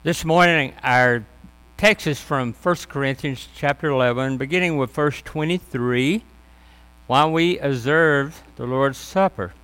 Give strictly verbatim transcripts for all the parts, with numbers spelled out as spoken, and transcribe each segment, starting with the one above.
This morning, our text is from First Corinthians chapter eleven, beginning with verse twenty-three, while we observe the Lord's Supper.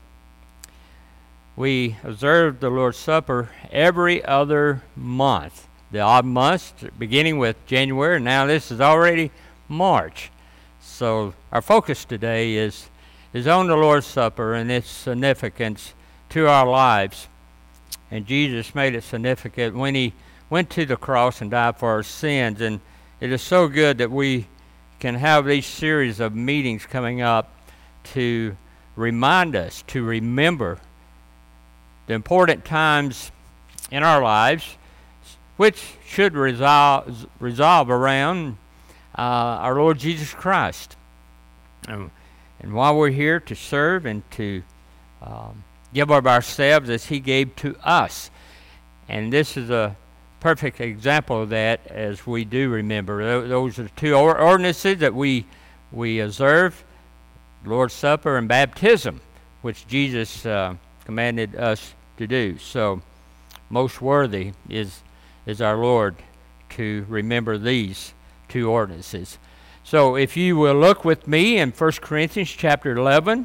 We observe the Lord's Supper every other month. The odd months, beginning with January, now this is already March. So our focus today is, is on the Lord's Supper and its significance to our lives. And Jesus made it significant when he went to the cross and died for our sins. And it is so good that we can have these series of meetings coming up to remind us, to remember the important times in our lives, which should resolve, resolve around uh, our Lord Jesus Christ. And, and while we're here to serve and to um, give of ourselves as he gave to us. And this is a perfect example of that as we do remember. Those are the two ordinances that we we observe, Lord's Supper and baptism, which Jesus uh, commanded us to do. So most worthy is is our Lord to remember these two ordinances. So if you will look with me in First Corinthians chapter eleven,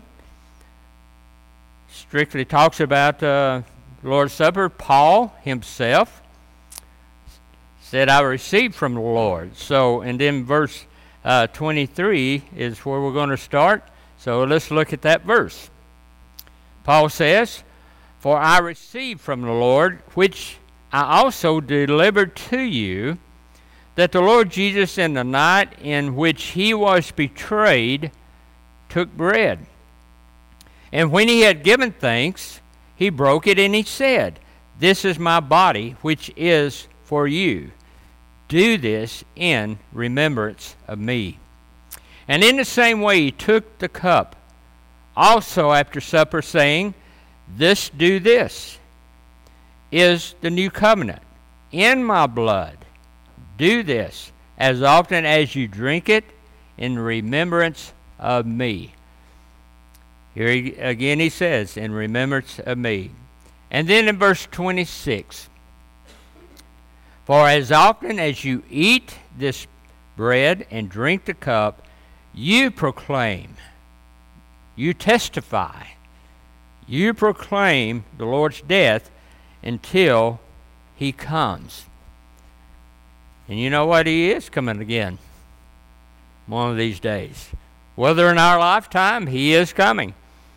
strictly talks about uh, the Lord's Supper. Paul himself said, I received from the Lord. So, and then verse uh, twenty-three is where we're going to start. So let's look at that verse. Paul says, For I received from the Lord, which I also delivered to you, that the Lord Jesus in the night in which he was betrayed took bread. And when he had given thanks, he broke it and he said, This is my body, which is for you. Do this in remembrance of me. And in the same way he took the cup, also after supper, saying, This do this, is the new covenant, in my blood. Do this, as often as you drink it, in remembrance of me. Here he, again he says, in remembrance of me. And then in verse twenty-six, For as often as you eat this bread and drink the cup, you proclaim, you testify, you proclaim the Lord's death until he comes. And you know what? He is coming again one of these days. Whether in our lifetime, he is coming.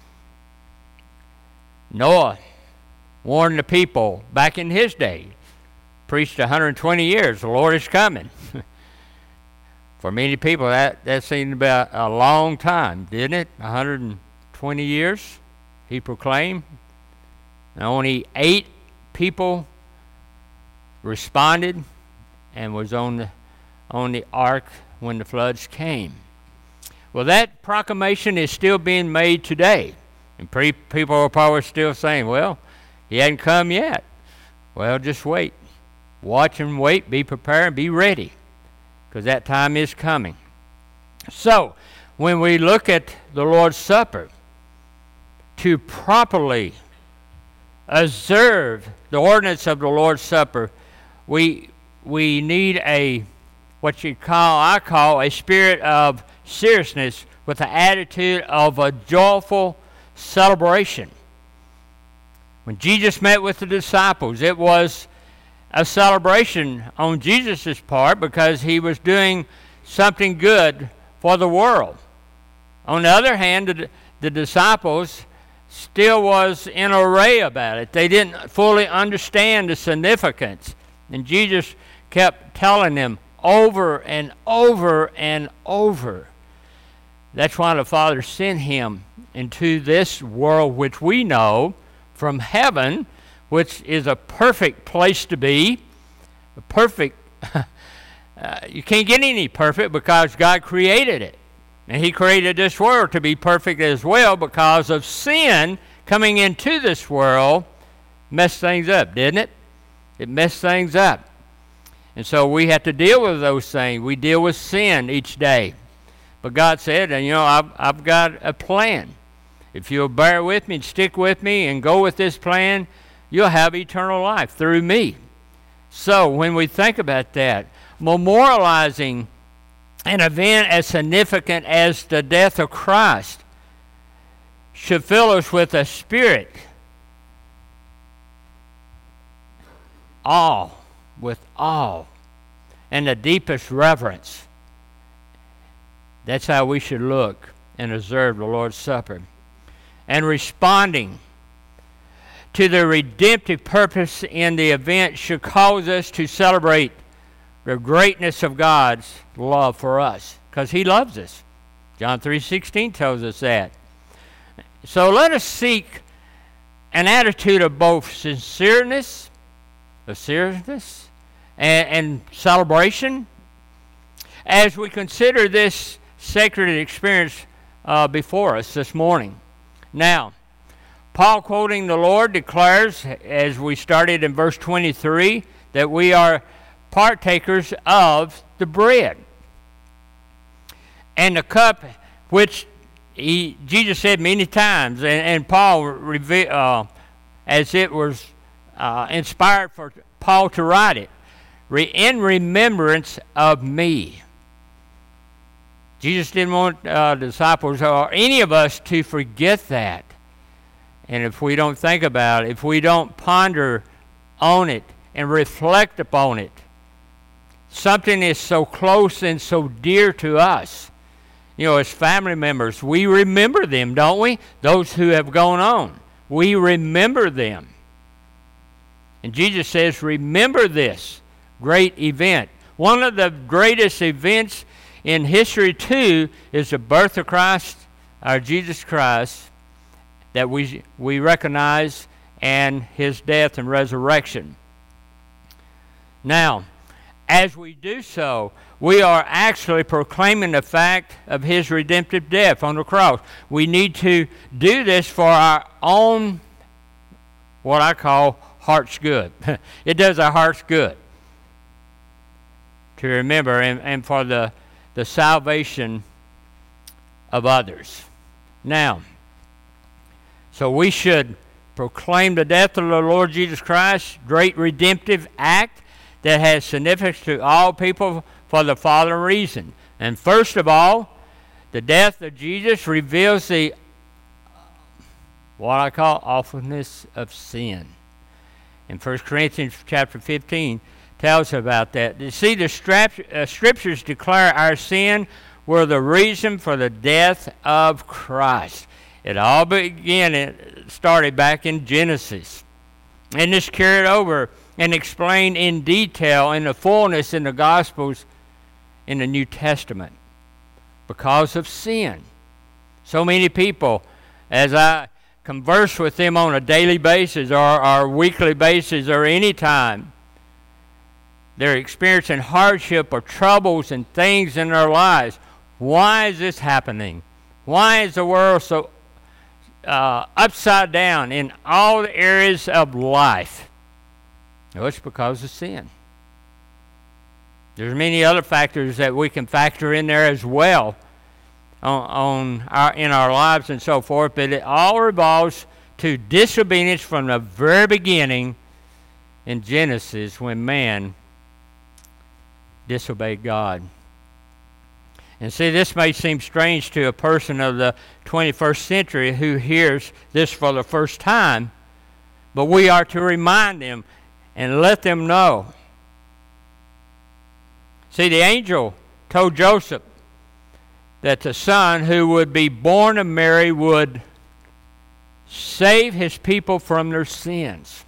Noah warned the people back in his day, preached one hundred twenty years, the Lord is coming. For many people, that, that seemed about a long time, didn't it? one hundred twenty years, he proclaimed. And only eight people responded and was on the, on the ark when the floods came. Well, that proclamation is still being made today. And pre- people are probably still saying, well, he hadn't come yet. Well, just wait. Watch and wait, be prepared, be ready, because that time is coming. So, when we look at the Lord's Supper, to properly observe the ordinance of the Lord's Supper, we we need a, what you call, I call, a spirit of seriousness with the attitude of a joyful celebration. When Jesus met with the disciples, it was a celebration on Jesus' part because he was doing something good for the world. On the other hand, the, the disciples still was in array about it. They didn't fully understand the significance. And Jesus kept telling them over and over and over. That's why the Father sent him into this world which we know from heaven, which is a perfect place to be. A perfect, uh, you can't get any perfect because God created it. And he created this world to be perfect as well because of sin coming into this world messed things up, didn't it? It messed things up. And so we have to deal with those things. We deal with sin each day. But God said, and you know, I've, I've got a plan. If you'll bear with me and stick with me and go with this plan, you'll have eternal life through me. So when we think about that, memorializing an event as significant as the death of Christ should fill us with a spirit, awe, with awe, and the deepest reverence. That's how we should look and observe the Lord's Supper. And responding to the redemptive purpose in the event should cause us to celebrate the greatness of God's love for us, because He loves us. John three sixteen tells us that. So let us seek an attitude of both sincereness, of seriousness, and, and celebration as we consider this sacred experience uh, before us this morning. Now, Paul, quoting the Lord, declares, as we started in verse twenty-three, that we are partakers of the bread and the cup, which he, Jesus said many times, and, and Paul, reve- uh, as it was uh, inspired for Paul to write it, re- in remembrance of me. Jesus didn't want uh, disciples or any of us to forget that. And if we don't think about it, if we don't ponder on it and reflect upon it, something is so close and so dear to us. You know, as family members, we remember them, don't we? Those who have gone on. We remember them. And Jesus says, remember this great event. One of the greatest events in history, too, is the birth of Christ, our Jesus Christ, that we we recognize, and His death and resurrection. Now, as we do so, we are actually proclaiming the fact of His redemptive death on the cross. We need to do this for our own, what I call, heart's good. It does our heart's good to remember, and, and for the, the salvation of others. Now, so we should proclaim the death of the Lord Jesus Christ, great redemptive act that has significance to all people for the following reason. And first of all, the death of Jesus reveals the, what I call, awfulness of sin. In First Corinthians chapter fifteen tells us about that. You see, the strap, uh, scriptures declare our sin were the reason for the death of Christ. It all began, it started back in Genesis. And this carried over and explained in detail in the fullness in the Gospels in the New Testament because of sin. So many people, as I converse with them on a daily basis or, or weekly basis or any time, they're experiencing hardship or troubles and things in their lives. Why is this happening? Why is the world so uh, upside down in all the areas of life? Well, it's because of sin. There's many other factors that we can factor in there as well on, on our, in our lives and so forth, but it all revolves to disobedience from the very beginning in Genesis when man disobeyed God. And see, this may seem strange to a person of the twenty-first century who hears this for the first time, but we are to remind them and let them know. See, the angel told Joseph that the son who would be born of Mary would save his people from their sins.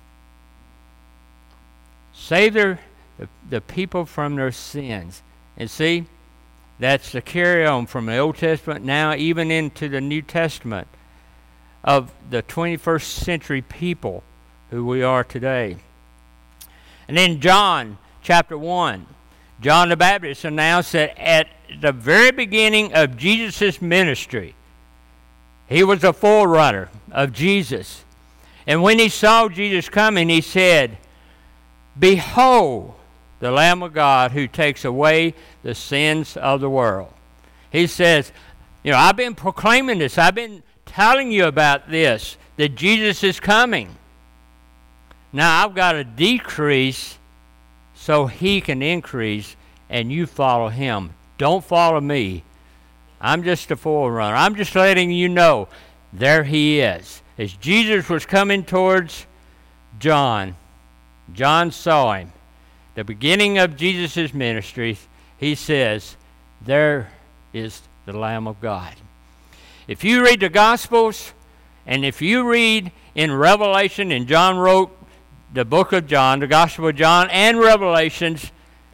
Save their, the, the people from their sins. And see, that's the carry on from the Old Testament now even into the New Testament of the twenty-first century people who we are today. And then John chapter one, John the Baptist announced that at the very beginning of Jesus' ministry, he was a forerunner of Jesus. And when he saw Jesus coming, he said, "Behold, the Lamb of God who takes away the sins of the world." He says, you know, I've been proclaiming this. I've been telling you about this, that Jesus is coming. Now I've got to decrease so he can increase and you follow him. Don't follow me. I'm just a forerunner. I'm just letting you know there he is. As Jesus was coming towards John, John saw him. The beginning of Jesus' ministry, he says, there is the Lamb of God. If you read the Gospels, and if you read in Revelation, and John wrote the book of John, the Gospel of John, and Revelations,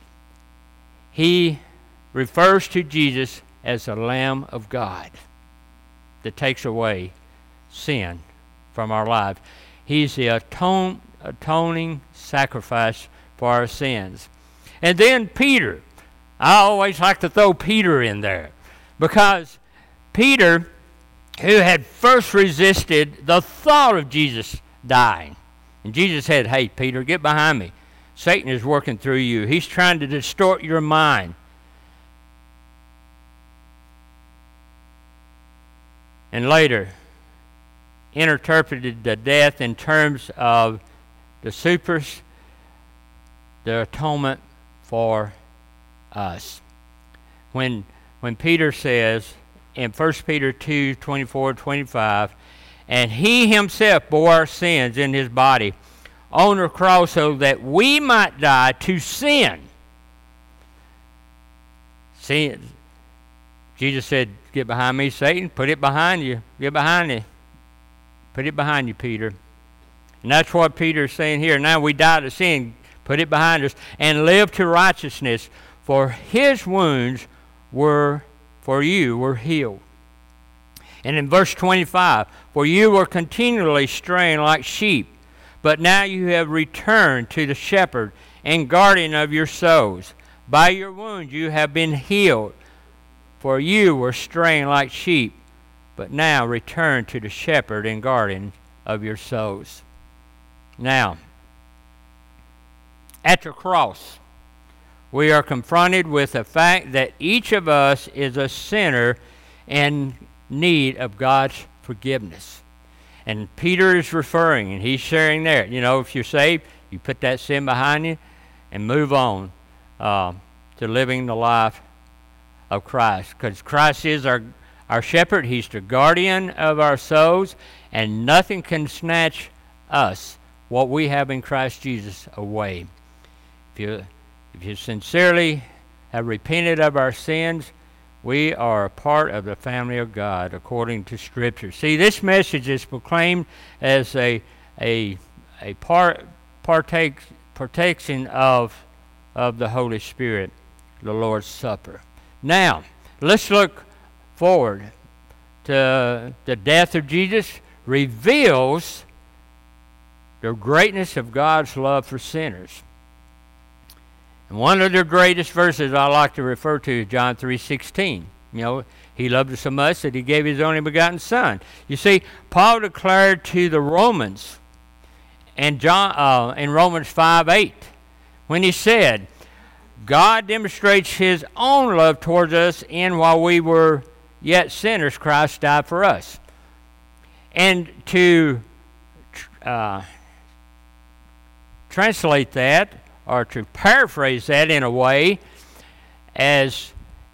he refers to Jesus as the Lamb of God that takes away sin from our lives. He's the atone, atoning sacrifice for our sins. And then Peter. I always like to throw Peter in there because Peter, who had first resisted the thought of Jesus dying. And Jesus said, hey, Peter, get behind me. Satan is working through you. He's trying to distort your mind. And later, interpreted the death in terms of the supers, the atonement for us. When when Peter says in First Peter two, twenty-four, twenty-five, and he himself bore our sins in his body on the cross so that we might die to sin. See, Jesus said, get behind me, Satan. Put it behind you. Get behind you. Put it behind you, Peter. And that's what Peter's saying here. Now we die to sin. Put it behind us. And live to righteousness. For his wounds were, for you, were healed. And in verse twenty-five, for you were continually straying like sheep, but now you have returned to the shepherd and guardian of your souls. By your wounds you have been healed. For you were straying like sheep, but now return to the shepherd and guardian of your souls. Now, at the cross, we are confronted with the fact that each of us is a sinner in need of God's forgiveness. And Peter is referring, and he's sharing there. You know, if you're saved, you put that sin behind you and move on uh, to living the life of Christ. Because Christ is our, our shepherd. He's the guardian of our souls, and nothing can snatch us, what we have in Christ Jesus, away. If you, if you sincerely have repented of our sins, we are a part of the family of God according to Scripture. See, this message is proclaimed as a a a part partake protection of of the Holy Spirit, the Lord's Supper. Now, let's look forward to the death of Jesus reveals the greatness of God's love for sinners. And one of the greatest verses I like to refer to is John three sixteen. You know, he loved us so much that he gave his only begotten Son. You see, Paul declared to the Romans and John uh, in Romans five eight when he said, God demonstrates his own love towards us in while we were yet sinners, Christ died for us. And to uh, translate that, or to paraphrase that in a way, as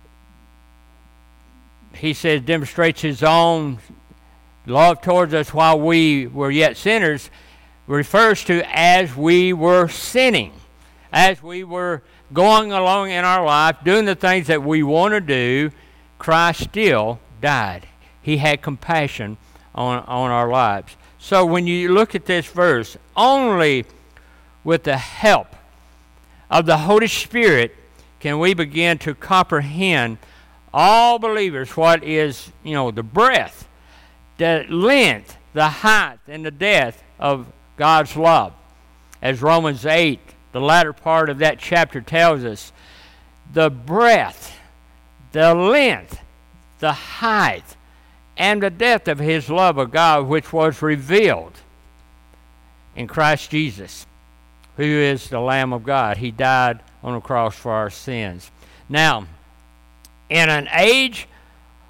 he says, demonstrates his own love towards us while we were yet sinners, refers to as we were sinning, as we were going along in our life, doing the things that we want to do, Christ still died. He had compassion on, on our lives. So when you look at this verse, only with the help of the Holy Spirit can we begin to comprehend, all believers, what is, you know, the breadth, the length, the height, and the depth of God's love. As Romans eight, the latter part of that chapter tells us, the breadth, the length, the height, and the depth of his love of God, which was revealed in Christ Jesus, who is the Lamb of God. He died on the cross for our sins. Now, in an age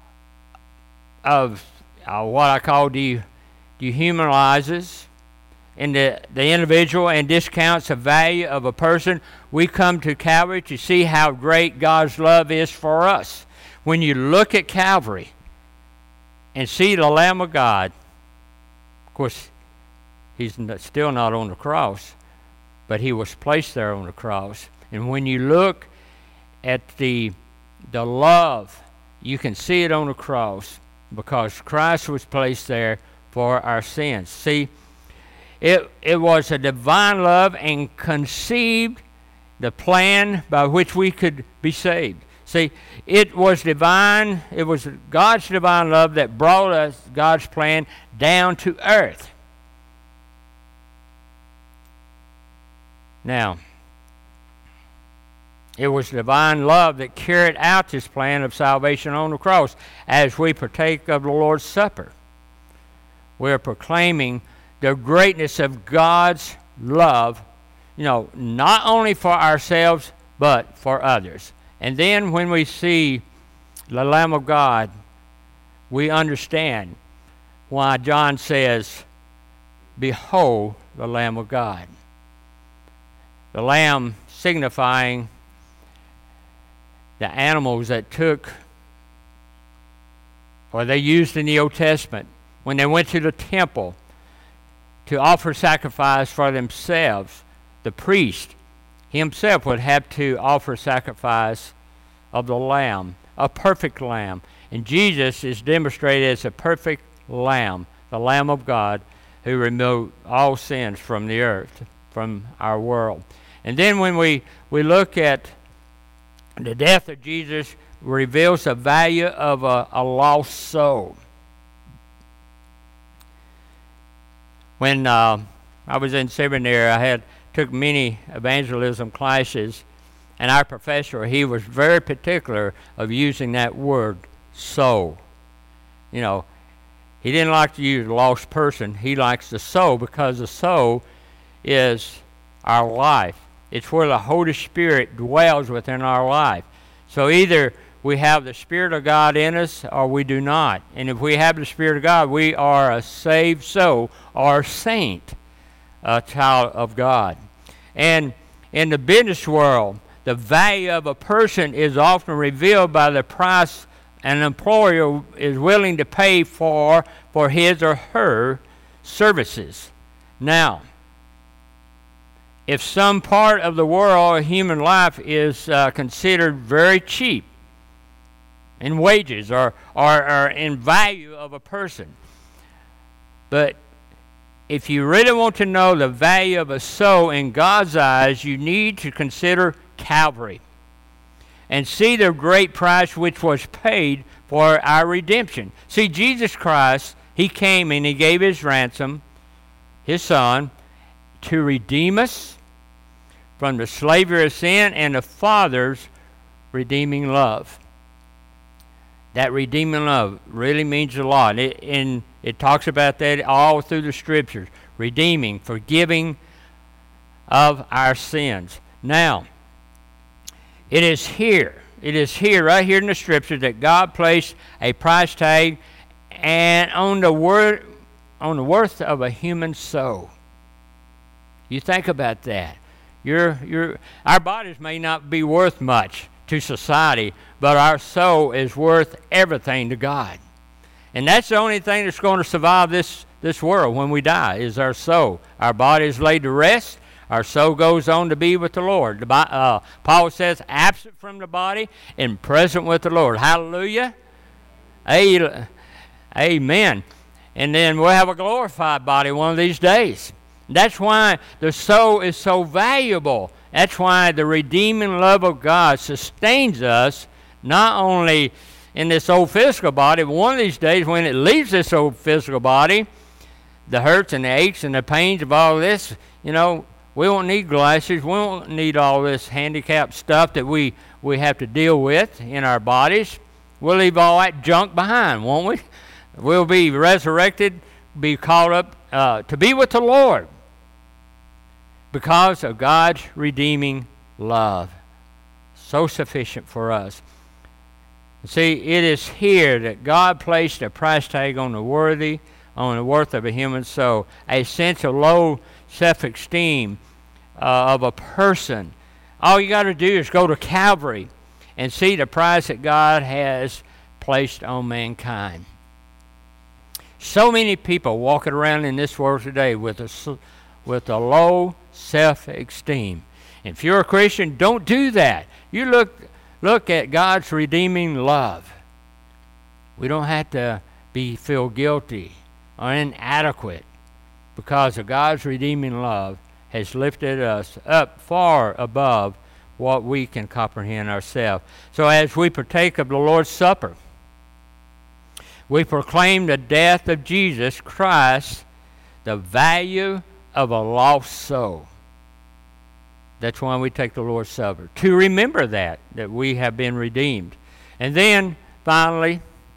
of uh, what I call de- dehumanizes, in the, the individual and discounts the value of a person, we come to Calvary to see how great God's love is for us. When you look at Calvary and see the Lamb of God, of course, he's still not on the cross, but he was placed there on the cross. And when you look at the, the love, you can see it on the cross because Christ was placed there for our sins. See, it, it was a divine love and conceived the plan by which we could be saved. See, it was divine, it was God's divine love that brought us, God's plan, down to earth. Now, it was divine love that carried out this plan of salvation on the cross. As we partake of the Lord's Supper, we are proclaiming the greatness of God's love, you know, not only for ourselves, but for others. And then when we see the Lamb of God, we understand why John says, "Behold the Lamb of God." The lamb signifying the animals that took, or they used in the Old Testament, when they went to the temple to offer sacrifice for themselves. The priest himself would have to offer sacrifice of the lamb, a perfect lamb. And Jesus is demonstrated as a perfect lamb, the Lamb of God, who removed all sins from the earth, from our world. And then when we, we look at the death of Jesus, reveals the value of a, a lost soul. When uh, I was in seminary, I had took many evangelism classes, and our professor, he was very particular of using that word, soul. You know, he didn't like to use lost person. He likes the soul, because the soul is our life. It's where the Holy Spirit dwells within our life. So either we have the Spirit of God in us or we do not. And if we have the Spirit of God, we are a saved soul or a saint, a child of God. And in the business world, the value of a person is often revealed by the price an employer is willing to pay for, for his or her services. Now, if some part of the world or human life is uh, considered very cheap in wages or, or, or in value of a person, but if you really want to know the value of a soul in God's eyes, you need to consider Calvary and see the great price which was paid for our redemption. See, Jesus Christ, he came and he gave his ransom, his son, to redeem us from the slavery of sin and the Father's redeeming love. That redeeming love really means a lot. It, and it talks about that all through the Scriptures. Redeeming, forgiving of our sins. Now, it is here, it is here, right here in the Scripture, that God placed a price tag and on the word, on the worth of a human soul. You think about that. Your, your, our bodies may not be worth much to society, but our soul is worth everything to God. And that's the only thing that's going to survive this, this world when we die, is our soul. Our body is laid to rest. Our soul goes on to be with the Lord. The, uh, Paul says, absent from the body and present with the Lord. Hallelujah. Amen. And then we'll have a glorified body one of these days. That's why the soul is so valuable. That's why the redeeming love of God sustains us, not only in this old physical body, but one of these days when it leaves this old physical body, the hurts and the aches and the pains of all this, you know, we won't need glasses. We won't need all this handicapped stuff that we, we have to deal with in our bodies. We'll leave all that junk behind, won't we? We'll be resurrected, be called up uh, to be with the Lord because of God's redeeming love. So sufficient for us. See, it is here that God placed a price tag on the worthy on the worth of a human soul, a sense of low self-esteem uh, of a person. All you got to do is go to Calvary and see the price that God has placed on mankind. So many people walking around in this world today with a, with a low self-esteem. If you're a Christian, don't do that. You look, look at God's redeeming love. We don't have to be feel guilty or inadequate because of God's redeeming love has lifted us up far above what we can comprehend ourselves. So as we partake of the Lord's Supper, we proclaim the death of Jesus Christ, the value of a lost soul. That's why we take the Lord's Supper, to remember that, that we have been redeemed. And then, finally,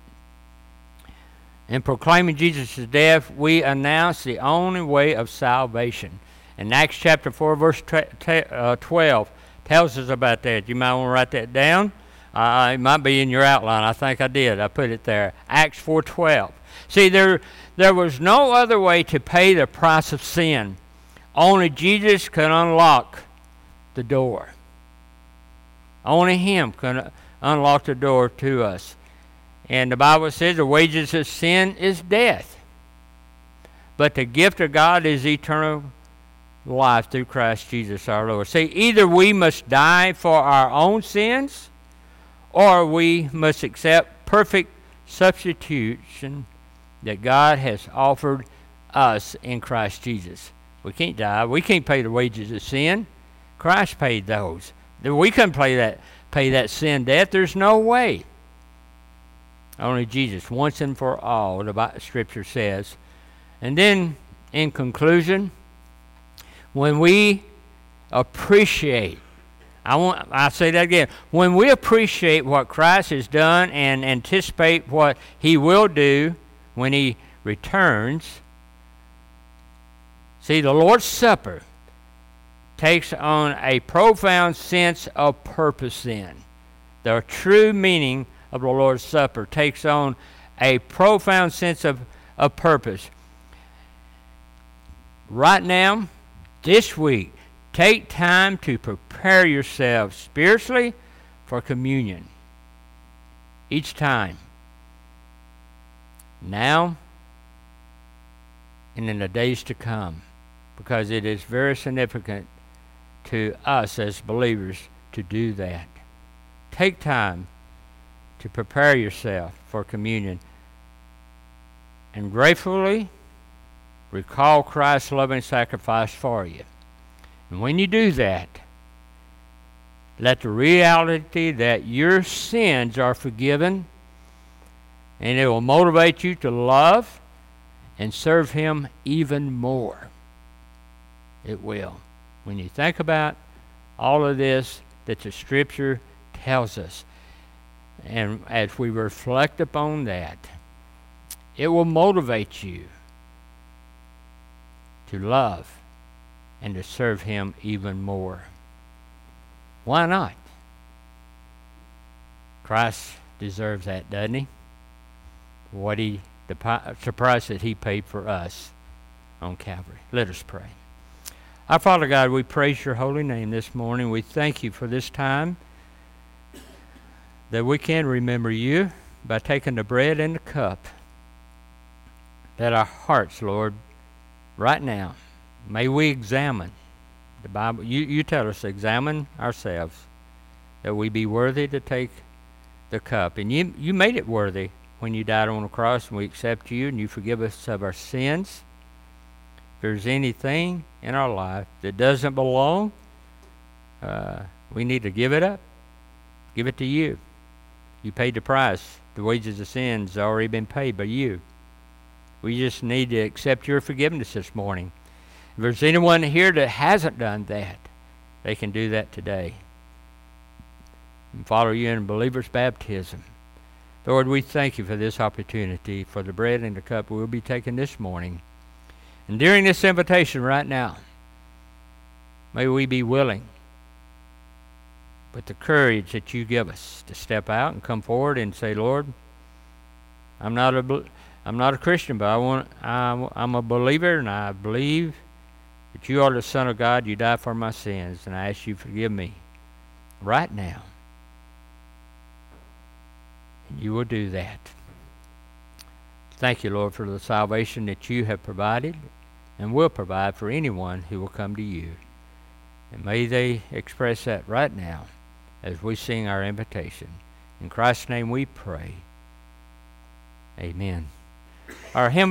in proclaiming Jesus' death, we announce the only way of salvation. In Acts chapter four, verse twelve, tells us about that. You might want to write that down. Uh, it might be in your outline. I think I did. I put it there. Acts four twelve. See, there, there was no other way to pay the price of sin. Only Jesus could unlock the door. Only Him can unlock the door to us. And the Bible says the wages of sin is death. But the gift of God is eternal life through Christ Jesus our Lord. See, either we must die for our own sins, or we must accept perfect substitution that God has offered us in Christ Jesus. We can't die. We can't pay the wages of sin. Christ paid those. We couldn't pay that, pay that sin debt. There's no way. Only Jesus, once and for all, the Scripture says. And then, in conclusion, when we appreciate, I want I say that again, when we appreciate what Christ has done and anticipate what He will do when He returns, see, the Lord's Supper takes on a profound sense of purpose then. The true meaning of the Lord's Supper takes on a profound sense of, of purpose. Right now, this week, take time to prepare yourself spiritually for communion. Each time. Now and in the days to come. Because it is very significant to us as believers to do that. Take time to prepare yourself for communion. And gratefully recall Christ's loving sacrifice for you. And when you do that, let the reality that your sins are forgiven, and it will motivate you to love and serve Him even more. It will. When you think about all of this that the Scripture tells us, and as we reflect upon that, it will motivate you to love and to serve Him even more. Why not? Christ deserves that, doesn't He? What he, the, the price that He paid for us on Calvary. Let us pray. Our Father God, we praise Your holy name this morning. We thank You for this time that we can remember You by taking the bread and the cup. That our hearts, Lord, right now, may we examine the Bible. You, you tell us to examine ourselves, that we be worthy to take the cup. And you, you made it worthy when You died on the cross, and we accept You, and You forgive us of our sins. If there's anything in our life that doesn't belong, uh, we need to give it up. Give it to You. You paid the price. The wages of sin has already been paid by You. We just need to accept Your forgiveness this morning. If there's anyone here that hasn't done that, they can do that today and follow You in believer's baptism. Lord, we thank You for this opportunity, for the bread and the cup we'll be taking this morning. And during this invitation right now, may we be willing, with the courage that You give us, to step out and come forward and say, Lord, I'm not a, I'm not a Christian, but I want, I'm, I'm a believer, and I believe that you are the Son of God. You died for my sins, and I ask you to forgive me right now. And you will do that. Thank you, Lord, for the salvation that you have provided and will provide for anyone who will come to you. And may they express that right now as we sing our invitation. In Christ's name we pray. Amen. Our hymn